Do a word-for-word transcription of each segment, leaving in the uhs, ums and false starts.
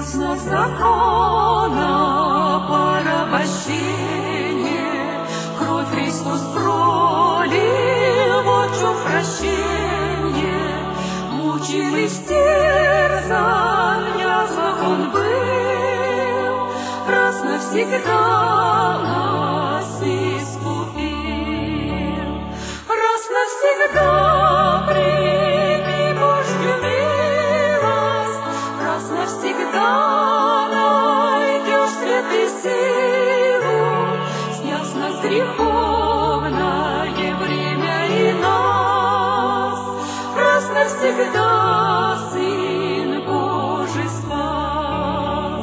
знак закона порабощения, кровь Христос пролил, вот в чем прощение. Мучимый, стерзан, в язвах он был, раз навсегда нас искупил. Раз навсегда прими Божью милость, раз навсегда найдешь свет и силу, сняв с нас греховное бремя и нас, раз навсегда Сын Божий спас.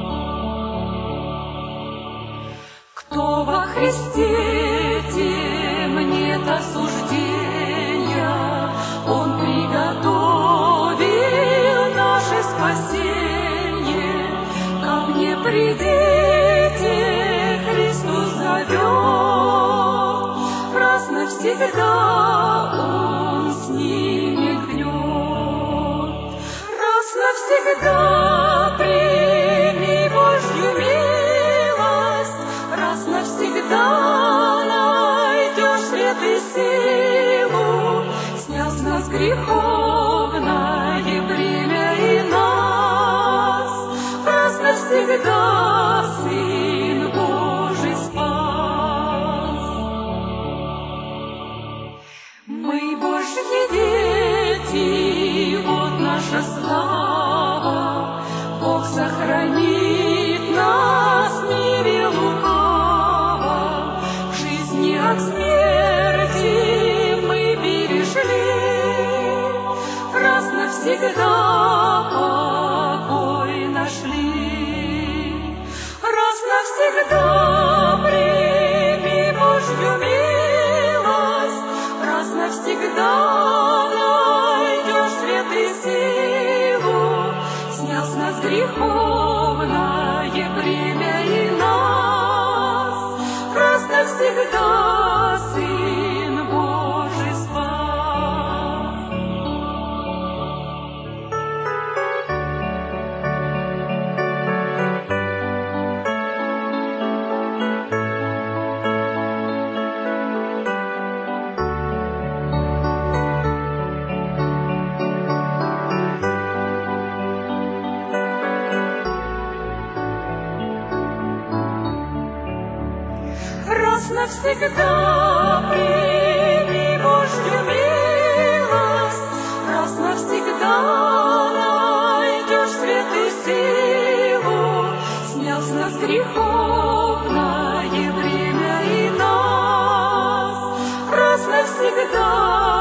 Кто во Христе, тем нет осуждения, Он приготовил наше спасение. Ко мне придите, Христос зовет, раз навсегда Он снимет гнет. Раз навсегда прими Божью милость, раз навсегда найдешь свет и силу, сняв с нас греховное бремя и нас, раз навсегда Сын Божий спас. Мы Божьи дети, вот наша слава, Бог сохранит нас в мире лукаво, в жизни от смерти мы перешли, раз навсегда покой нашли. Раз навсегда прими Божью милость, раз навсегда найдешь свет и силу, сняв с нас греховное бремя и нас, раз навсегда Сын Божий спас. Раз навсегда прими Божью милость, раз навсегда найдешь свет и силу, сняв с нас греховное бремя и нас, раз навсегда